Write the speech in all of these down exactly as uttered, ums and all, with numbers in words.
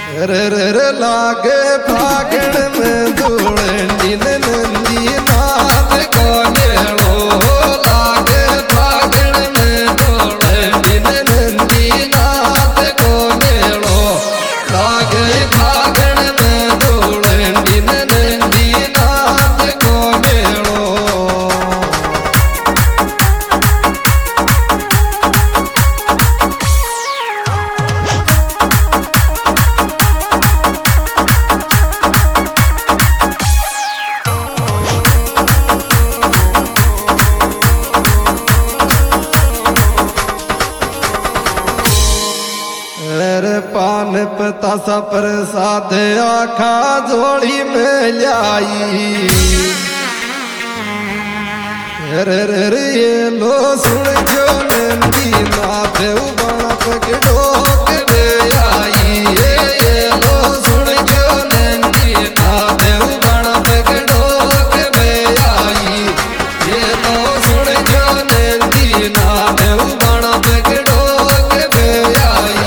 रे रे रे लागे फागण में धूलंडी नंदी नाथ को मेलो लागे फागण में धूलंडी नंदी नाथ को मेलो लागे फागण में धूलंडी नंदी नाथ को मेलो। पान पतासा प्रसाद आखा जोड़ी में लाई रे रे रे ये लो सुन जो नंदी नाथ उबाना पकड़ो के आई ये लो सुन जो नंदी नाथ उबाना पकड़ो के आई ये लो सुन जो नंदी नाथ उबाना पकड़ो के आई।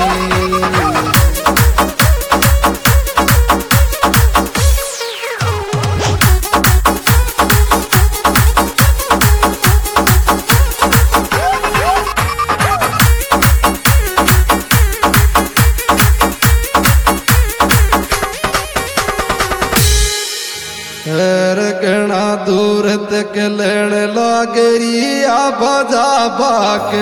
गणा दूर तक लड़ लागरी आबा जाबा के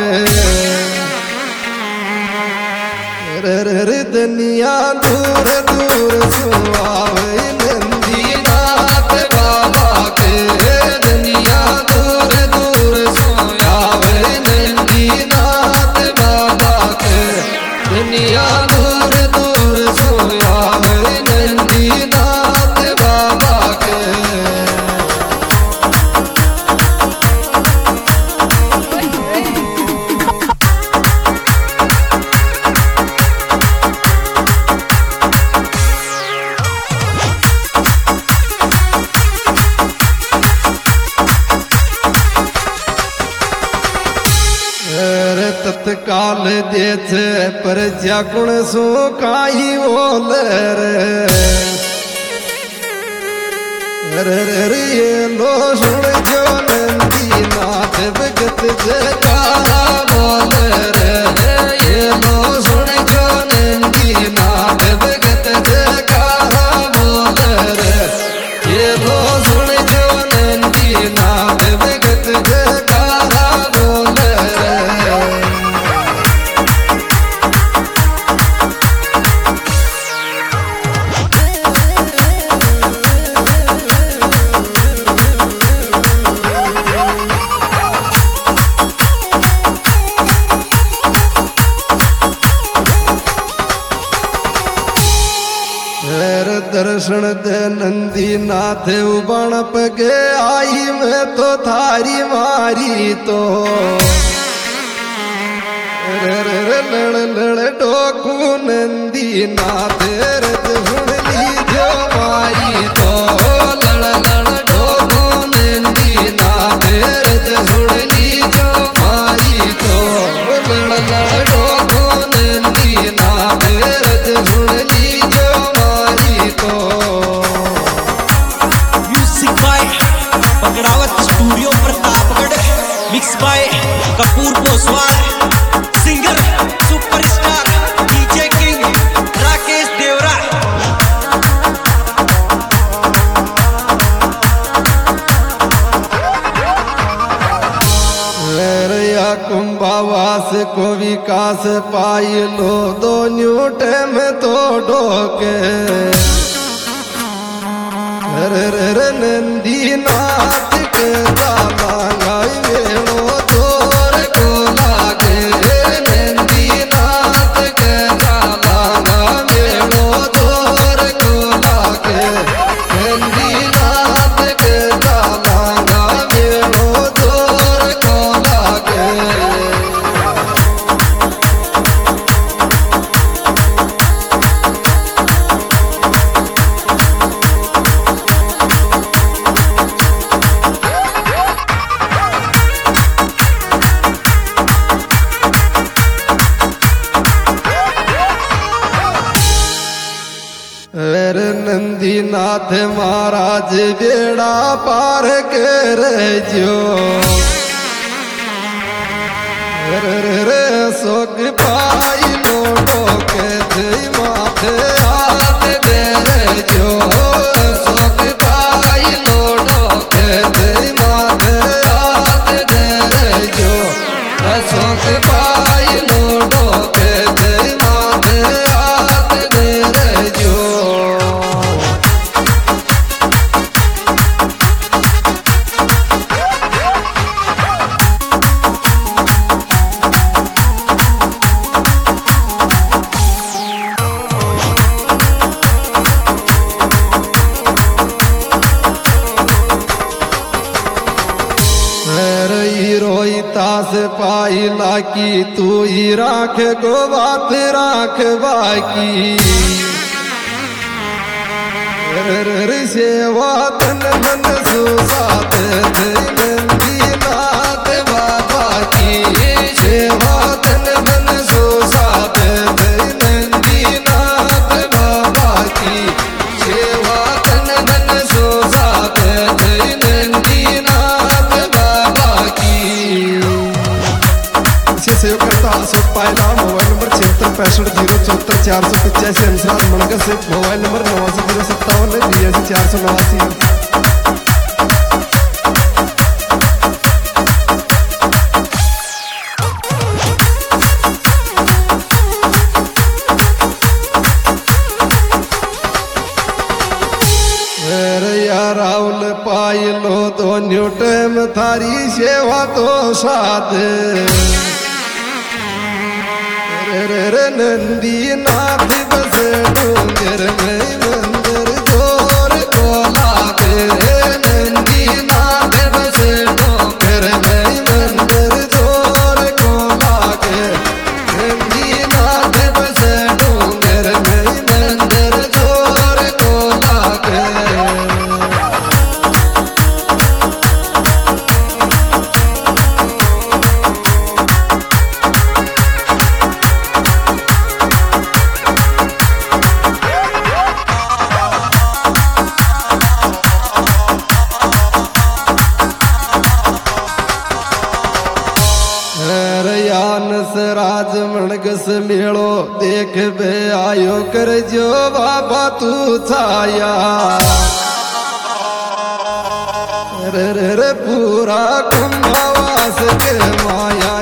रे रे रे दुनिया दूर दूर सुहावे नंदी नाथ बाबा के दुनिया दूर दूर सुहावे नंदी नाथ बाबा के दुनिया दूर दूर सुहावे नंदी नाथ बाबा के। तत्काल देश पर जागुण सो काई बोल रे रे रे ये लो सुन जो नंदी नाथ भगत जगा बोल रे ये लो सुन जो नंदी नाथ भगत जगा बोल रे ये लो सुन जो नंदी नाथ भगत जगा बोल रे। दर्शन दे नंदी नाथ उबाण पगे आई मैं तो थारी मारी तो रे रे रे लड़ लड़ डोकू नंदी नाथ रत सुन ली जो मारी तो लड़ लड़ डोकू नंदी नाथ रत सुन ली जो मारी तो लड़ लड़ डोकू नंदी नाथ रत सुन ली जो मारी तो। Music by Pakdawat studio Pratapgarh mix by Kapoor Poswal singer superstar DJ king Rakesh Devra. Kumbhawas को विकास पाई लो दो न्यूटे में तो डोके रे रे रे नंदी नाथ के दाला गाई वेलो जोर को लागे नंदी नाथ के दाला गाई वेलो जोर को लागे नंदी नाथ के दाला गाई वेलो जोर को लागे। एर नंदी नाथ महाराज बेड़ा पार कर जो रे सोग पाई लोडो के थे माथे हाथ दे जो सोग पाई लोडो के थे माथे हाथ दे जो सोग पाई लोडो के थे माथे हाथ दे जो तास पाई लाकी तू ही राख गो बात राख बाकी सेवा तन मन सुसात नंदी नाथ बाबा की सेवा तन मन सुसात नंदी नाथ बाबा की सेवा तन मन सुसात नंदी नाथ बाबा की सेव करता अशोक पायला मोबाइल नंबर छिहत्तर पैंसठ जीरो चौहत्तर चार सौ पचासी अनुसार मनगर से मोबाइल नंबर नवासी जीरो सत्तावन बयासी चार सौ नवासी। राहुल पाई लो दोनों टाइम थारी सेवा तो साथ रे नंदी नाथ बस डूंगर में मंदिर जोर को लागे नंदी नाथ बस डूंगर में मंदिर जोर को लागे नंदी नाथ बस डूंगर में मंदिर जोर को लागे। राज मणगस मेड़ो देख बे आयो कर जो बाबा तू छाया रे रे रे पूरा कुंभवास के माया